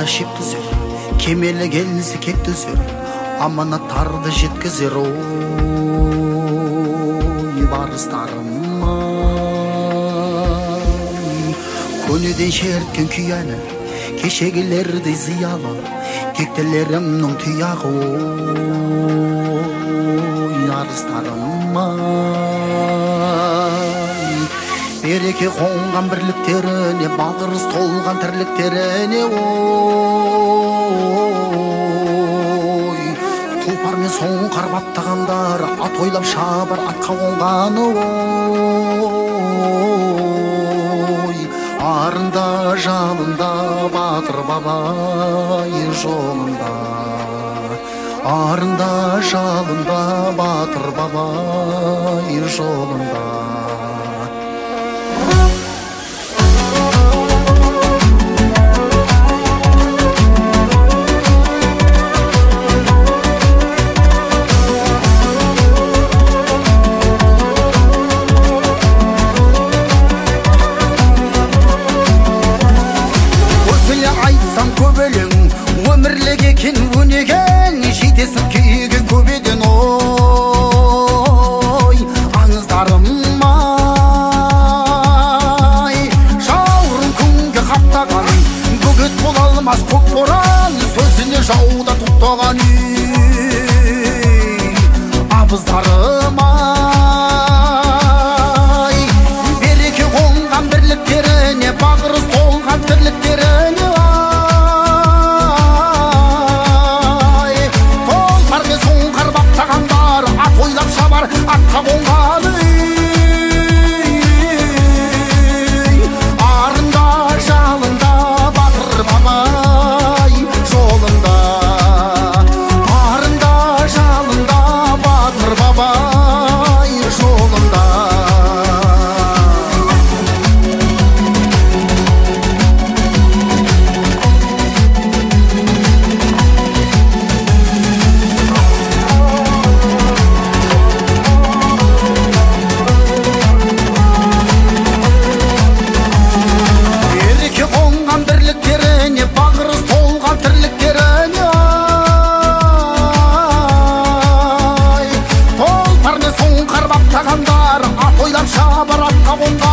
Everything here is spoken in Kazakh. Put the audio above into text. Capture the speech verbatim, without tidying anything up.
Ара шеп түзер, кемелі келсе кек түзер, аманаттарды жеткізер. Ой, барыстарым ай, көнеден шерткен күйәні, кешегілердей зиялы, кектелерімнің тұяғы. Ой, арыстарым ай, береке қонған бірліктеріне, бағырыз толған тірліктеріне. Ой, тұлпар мен соңқар баптағандар, ат ойлап шабар атқа қонғаны. Ой, арында жалында батыр бабай жолында, арында жалында батыр бабай жолында. Өмірлік екен өнеген, жетесіп күйген көбеден. Ой, аңыздарым ай, жауырын күнге қаптаған, бөгет бола алмас көк боран, сөзіне жауда тұқтаған. Абыздарым ай, береке қонған бірліктеріне, бағырыз толған тірліктеріне. Атқа қонғаны арында жалында батыр бабай жолында, арында жалында батыр бабай жолында. Ат ойлап шабар атқа қонған.